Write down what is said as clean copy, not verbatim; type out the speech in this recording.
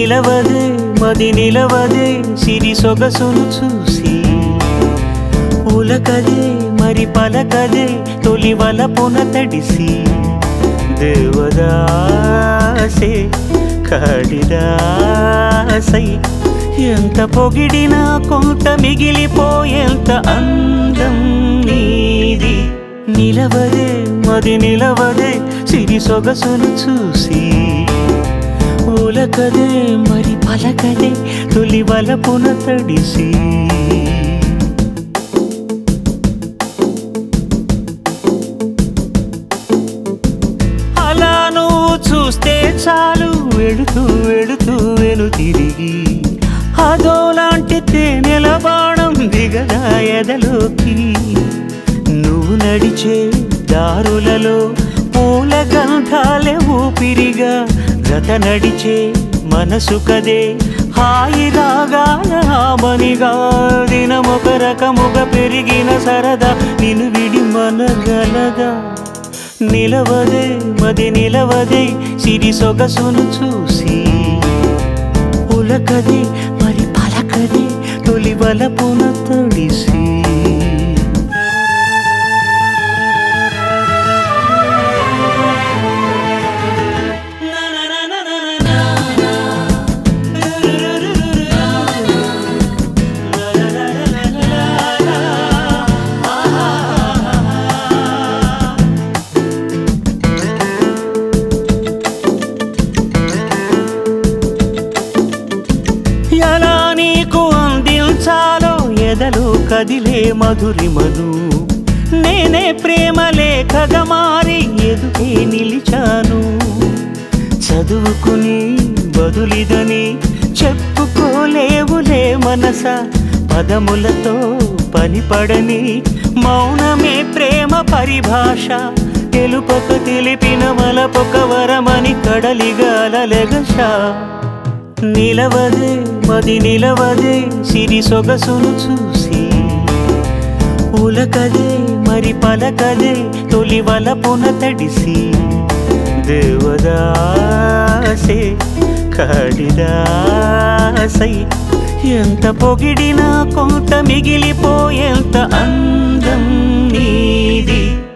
నిలవదే మది నిలవదే సిరి సొగసును చూసి ఉలకదే మరి పలకదే తొలి వలపున తడిసి దేవదాసే కాళిదాసై ఎంత పొగిడినా కొంత మిగిలిపోయేంత అందం నీది నిలవదే మది నిలవదే సిరి సొగసును చూసి ఉలకదే మరి పలకదే తొలి వలపున తడిసి అలా నువ్వు చూస్తే చాలు వెళుతూ వెళుతూ వెను తిరిగి అదోలాంటి తేనెల బాణం దిగదా ఎదలోకి నువ్వు నడిచే దారులలో పూల గంధాలే ఊపిరిగా జత నడిచే మనసు కదే హాయి రాగాల ఆమనిగా దినమొక రకముగా పెరిగిన సరదా నిన్ను విడి మనగలదా నిలవదే మది నిలవదే సిరి సొగసును చూసి ఉలకదే మరి పలకదే తొలి వలపున తడిసి ఎలా నీకు అందించాలో ఎదలో కదిలే మధురిమను నేనే ప్రేమ లేఖగా మారి ఎదుటే నిలిచాను చదువుకుని బదులిదని చెప్పుకోలేవులే మనస పదములతో పనిపడని మౌనమే ప్రేమ పరిభాష తెలుపక తెలిపిన మలపొక వరమని కడలిగాలెగష నిలవదే మది నిలవదే సిరి సొగసును చూసి ఉలకదే మరి పలకదే తొలి వలపున తడిసి దేవదాసే కాళిదాసై ఎంత పొగిడినా కొంత మిగిలిపోయేంత అందం నీది